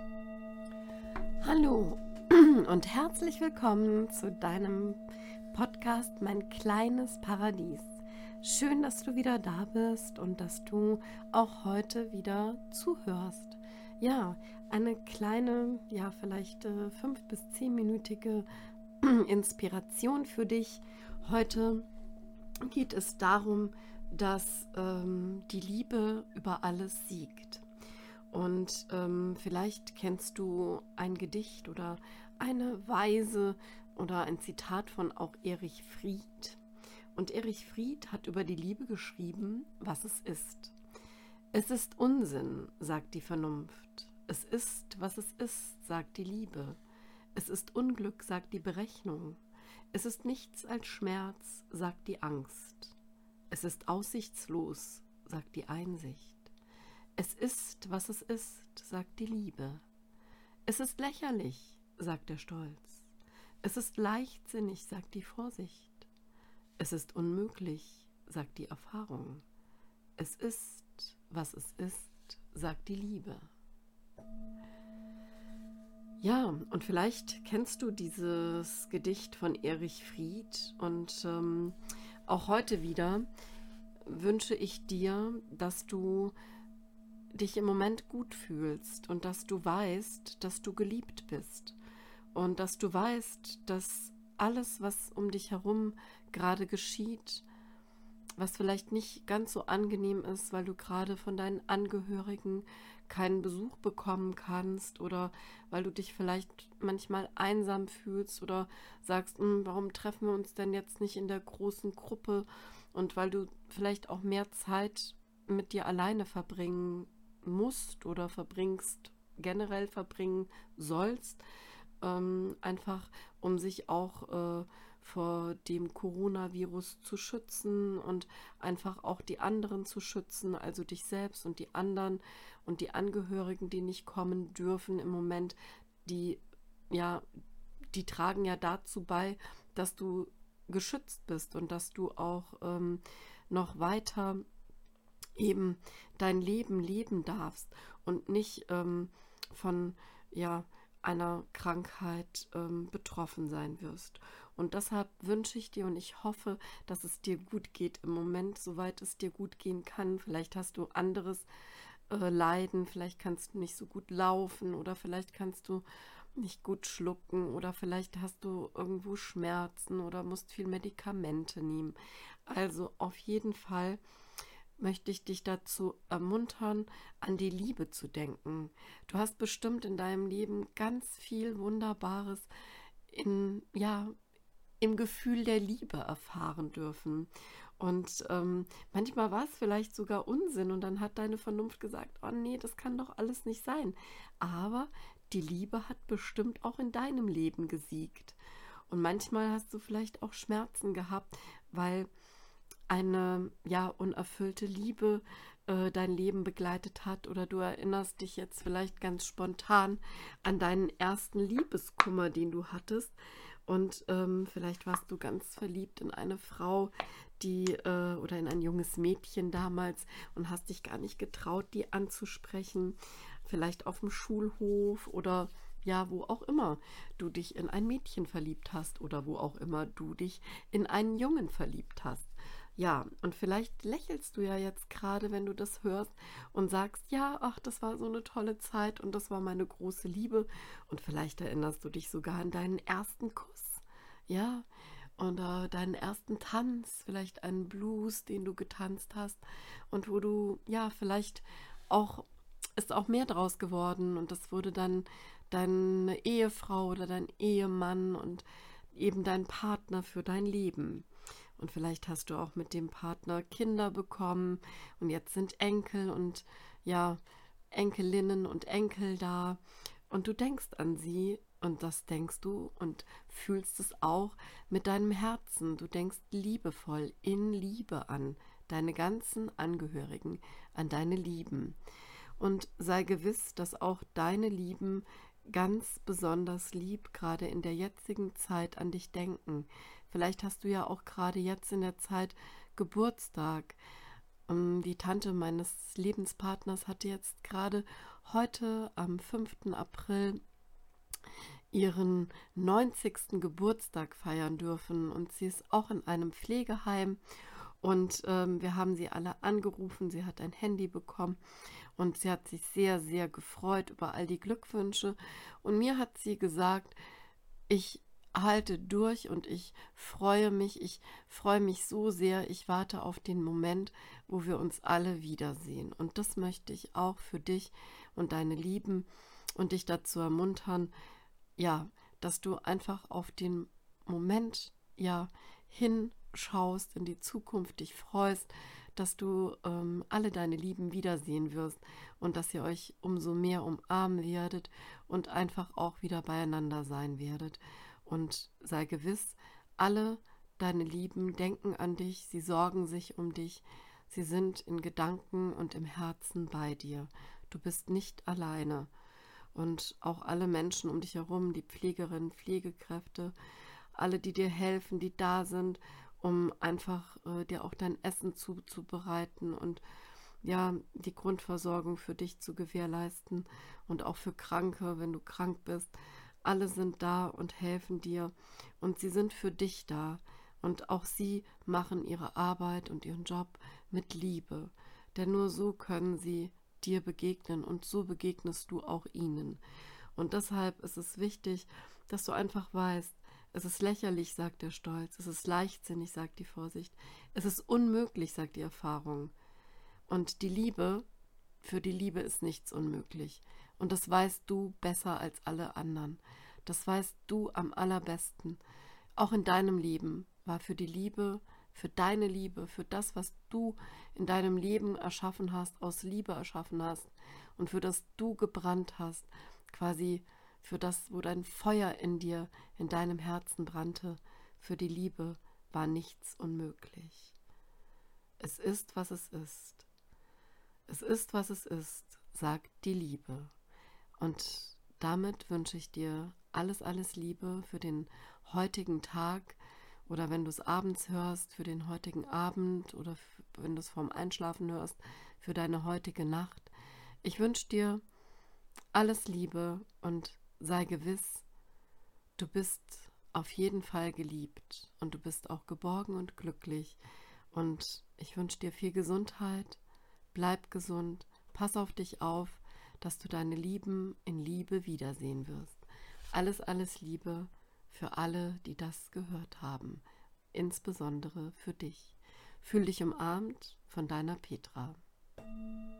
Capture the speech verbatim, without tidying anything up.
Hallo und herzlich willkommen zu deinem Podcast Mein kleines Paradies. Schön, dass du wieder da bist und dass du auch heute wieder zuhörst. Ja, eine kleine, ja vielleicht äh, fünf- bis zehnminütige Inspiration für dich. Heute geht es darum, dass ähm, die Liebe über alles siegt. Und ähm, vielleicht kennst du ein Gedicht oder eine Weise oder ein Zitat von auch Erich Fried. Und Erich Fried hat über die Liebe geschrieben, was es ist. Es ist Unsinn, sagt die Vernunft. Es ist, was es ist, sagt die Liebe. Es ist Unglück, sagt die Berechnung. Es ist nichts als Schmerz, sagt die Angst. Es ist aussichtslos, sagt die Einsicht. Es ist, was es ist, sagt die Liebe. Es ist lächerlich, sagt der Stolz. Es ist leichtsinnig, sagt die Vorsicht. Es ist unmöglich, sagt die Erfahrung. Es ist, was es ist, sagt die Liebe. Ja, und vielleicht kennst du dieses Gedicht von Erich Fried und ähm, auch heute wieder wünsche ich dir, dass du dich im Moment gut fühlst und dass du weißt, dass du geliebt bist und dass du weißt, dass alles, was um dich herum gerade geschieht, was vielleicht nicht ganz so angenehm ist, weil du gerade von deinen Angehörigen keinen Besuch bekommen kannst oder weil du dich vielleicht manchmal einsam fühlst oder sagst, warum treffen wir uns denn jetzt nicht in der großen Gruppe, und weil du vielleicht auch mehr Zeit mit dir alleine verbringen musst oder verbringst, generell verbringen sollst, ähm, einfach um sich auch äh, vor dem Coronavirus zu schützen und einfach auch die anderen zu schützen, also dich selbst und die anderen und die Angehörigen, die nicht kommen dürfen im Moment, die ja, die tragen ja dazu bei, dass du geschützt bist und dass du auch ähm, noch weiter eben dein Leben leben darfst und nicht ähm, von ja, einer Krankheit ähm, betroffen sein wirst. Und deshalb wünsche ich dir und ich hoffe, dass es dir gut geht im Moment, soweit es dir gut gehen kann. Vielleicht hast du anderes äh, Leiden, vielleicht kannst du nicht so gut laufen oder vielleicht kannst du nicht gut schlucken oder vielleicht hast du irgendwo Schmerzen oder musst viel Medikamente nehmen. Also auf jeden Fall möchte ich dich dazu ermuntern, an die Liebe zu denken. Du hast bestimmt in deinem Leben ganz viel Wunderbares in, ja, im Gefühl der Liebe erfahren dürfen. Und ähm, manchmal war es vielleicht sogar Unsinn und dann hat deine Vernunft gesagt, oh nee, das kann doch alles nicht sein. Aber die Liebe hat bestimmt auch in deinem Leben gesiegt. Und manchmal hast du vielleicht auch Schmerzen gehabt, weil eine ja unerfüllte Liebe äh, dein Leben begleitet hat, oder du erinnerst dich jetzt vielleicht ganz spontan an deinen ersten Liebeskummer, den du hattest, und ähm, vielleicht warst du ganz verliebt in eine Frau, die äh, oder in ein junges Mädchen damals und hast dich gar nicht getraut, die anzusprechen, vielleicht auf dem Schulhof oder ja, wo auch immer du dich in ein Mädchen verliebt hast oder wo auch immer du dich in einen Jungen verliebt hast. Ja, und vielleicht lächelst du ja jetzt gerade, wenn du das hörst und sagst, ja, ach, das war so eine tolle Zeit und das war meine große Liebe. Und vielleicht erinnerst du dich sogar an deinen ersten Kuss, ja, oder deinen ersten Tanz, vielleicht einen Blues, den du getanzt hast und wo du, ja, vielleicht auch, ist auch mehr draus geworden und das wurde dann deine Ehefrau oder dein Ehemann und eben dein Partner für dein Leben. Und vielleicht hast du auch mit dem Partner Kinder bekommen und jetzt sind Enkel und ja, Enkelinnen und Enkel da und du denkst an sie und das denkst du und fühlst es auch mit deinem Herzen. Du denkst liebevoll in Liebe an deine ganzen Angehörigen, an deine Lieben. Und sei gewiss, dass auch deine Lieben ganz besonders lieb gerade in der jetzigen Zeit an dich denken. Vielleicht hast du ja auch gerade jetzt in der Zeit Geburtstag. Ähm, die Tante meines Lebenspartners hatte jetzt gerade heute am fünften April ihren neunzigsten Geburtstag feiern dürfen und sie ist auch in einem Pflegeheim und ähm, wir haben sie alle angerufen, sie hat ein Handy bekommen und sie hat sich sehr, sehr gefreut über all die Glückwünsche und mir hat sie gesagt, ich halte durch und ich freue mich, ich freue mich so sehr, ich warte auf den Moment, wo wir uns alle wiedersehen. Und das möchte ich auch für dich und deine Lieben und dich dazu ermuntern, ja, dass du einfach auf den Moment, ja, hinschaust, in die Zukunft dich freust, dass du ähm, alle deine Lieben wiedersehen wirst und dass ihr euch umso mehr umarmen werdet und einfach auch wieder beieinander sein werdet. Und sei gewiss, alle deine Lieben denken an dich, sie sorgen sich um dich, sie sind in Gedanken und im Herzen bei dir. Du bist nicht alleine. Und auch alle Menschen um dich herum, die Pflegerinnen, Pflegekräfte, alle, die dir helfen, die da sind, um einfach äh, dir auch dein Essen zuzubereiten und ja, die Grundversorgung für dich zu gewährleisten und auch für Kranke, wenn du krank bist. Alle sind da und helfen dir und sie sind für dich da und auch sie machen ihre Arbeit und ihren Job mit Liebe, denn nur so können sie dir begegnen und so begegnest du auch ihnen. Und deshalb ist es wichtig, dass du einfach weißt, es ist lächerlich, sagt der Stolz, es ist leichtsinnig, sagt die Vorsicht, es ist unmöglich, sagt die Erfahrung. Und die Liebe, für die Liebe ist nichts unmöglich. Und das weißt du besser als alle anderen. Das weißt du am allerbesten. Auch in deinem Leben war für die Liebe, für deine Liebe, für das, was du in deinem Leben erschaffen hast, aus Liebe erschaffen hast und für das du gebrannt hast, quasi für das, wo dein Feuer in dir, in deinem Herzen brannte, für die Liebe war nichts unmöglich. Es ist, was es ist. Es ist, was es ist, sagt die Liebe. Und damit wünsche ich dir alles, alles Liebe für den heutigen Tag oder wenn du es abends hörst, für den heutigen Abend oder wenn du es vorm Einschlafen hörst, für deine heutige Nacht. Ich wünsche dir alles Liebe und sei gewiss, du bist auf jeden Fall geliebt und du bist auch geborgen und glücklich. Und ich wünsche dir viel Gesundheit, bleib gesund, pass auf dich auf, dass du deine Lieben in Liebe wiedersehen wirst. Alles, alles Liebe für alle, die das gehört haben, insbesondere für dich. Fühl dich umarmt von deiner Petra.